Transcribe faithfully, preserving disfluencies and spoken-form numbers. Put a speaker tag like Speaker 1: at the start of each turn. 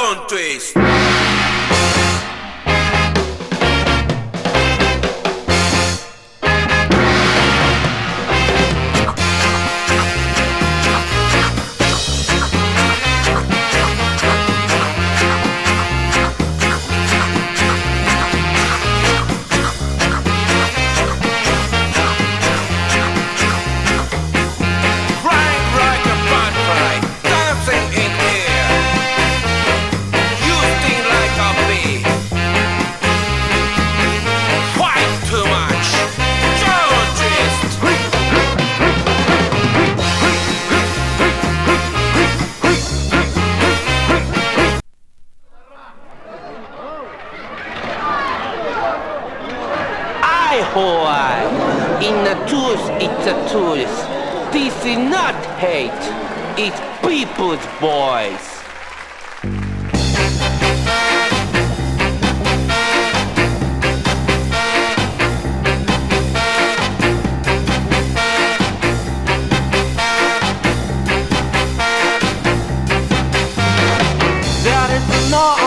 Speaker 1: Don't twist.
Speaker 2: In the tooth, it's a tooth. This is not hate, it's people's voice. There is no